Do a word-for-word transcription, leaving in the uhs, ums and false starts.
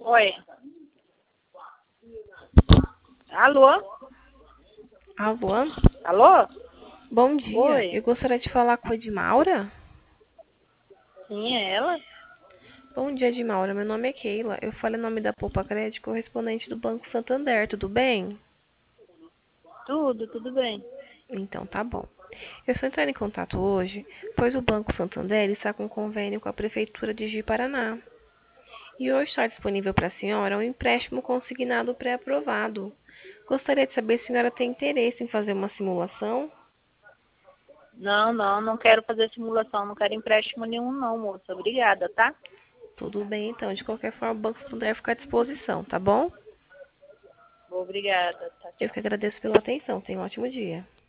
Oi. Alô? Alô? Alô? Bom dia. Oi. Eu gostaria de falar com a Edmaura. Sim, é ela? Bom dia, Edmaura. Meu nome é Keila. Eu falo em nome da Poupa Crédito, correspondente do Banco Santander. Tudo bem? Tudo, tudo bem. Então, tá bom. Eu estou entrando em contato hoje, pois o Banco Santander está com um convênio com a Prefeitura de Ji-Paraná. E hoje está disponível para a senhora um empréstimo consignado pré-aprovado. Gostaria de saber se a senhora tem interesse em fazer uma simulação. Não, não, não quero fazer simulação, não quero empréstimo nenhum não, moça. Obrigada, tá? Tudo bem, então. De qualquer forma, o Banco Santander fica à disposição, tá bom? Obrigada, tá, Eu tchau. que agradeço pela atenção. Tenha um ótimo dia.